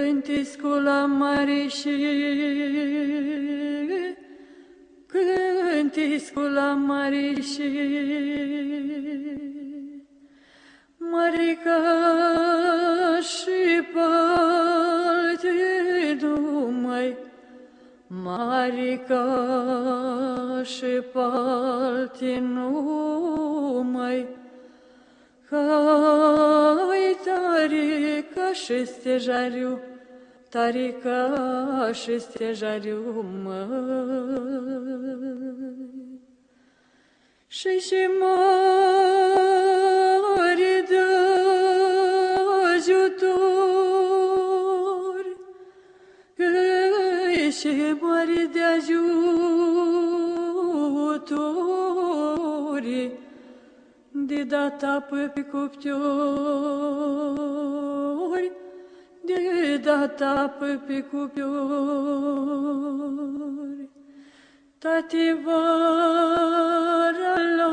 Cântiscula Marișii, Marica și palte numai, Marica și palte numai, Hai tarica și stejariu, tarica și stejariu, măi. Și mari de ajutori, și mari de ajutori, de dat apă pe cuptori, de dat apă pe cuptori. Tati vara la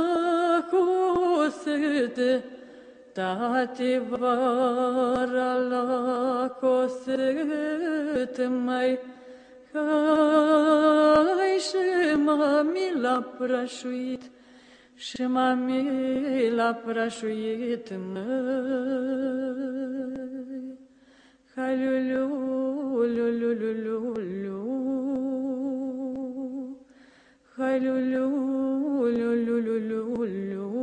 cosete, tati vara la cosete, mai hai și mami la prașuit, și mami la prașuit, măi. Hai lu-lu, lu-lu-lu-lu-lu, hai lu-lu, lu-lu-lu-lu-lu.